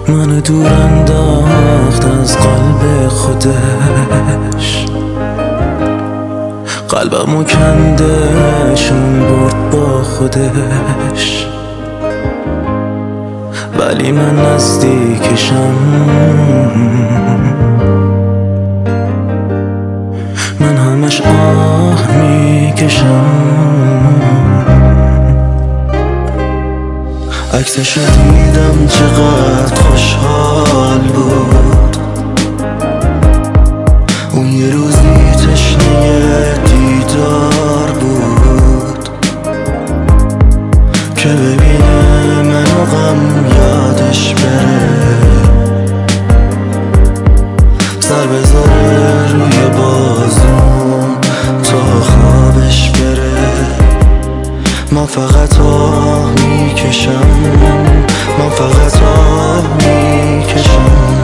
منو دور انداخت از قلب خودش، قلبمو کندشون برد با خودش. ولی من نزدیکشم، من همش آه میکشم. عکسشو دیدم چقدر خوشحال بود، اون یه روزی تشنه دیدار بود که ببینه منو غم یادش بره، سر بذاره روی بازم تا خوابش بره. من فقط آه میکشم، من فقط آه میکشم.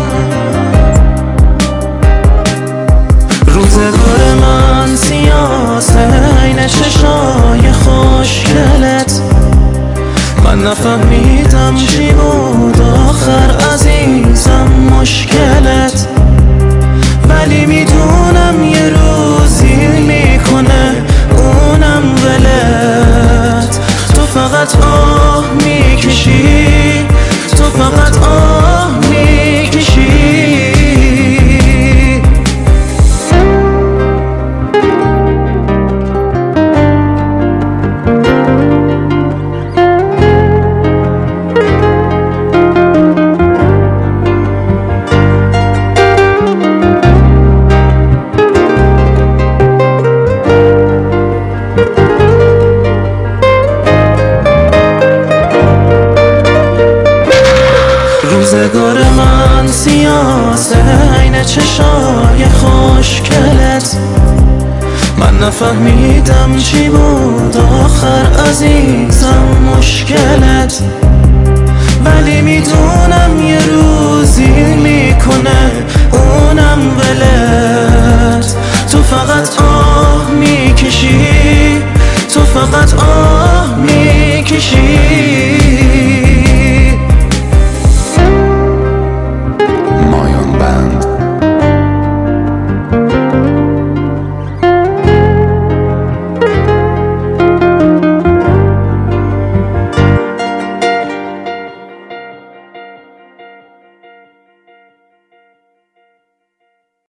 روزگار من سیاسه عین چشای خوشگلت، من نفهمیدم چی بود آخر عزیزم مشکلت. ولی میدونم یه روزی میکنه اونم ولت. تو فقط آه میکشی، تو فقط آه میکشی. روزگار من سیاسه عین چشای خوشگلت، من نفهمیدم چی بود آخر عزیزم مشکلت.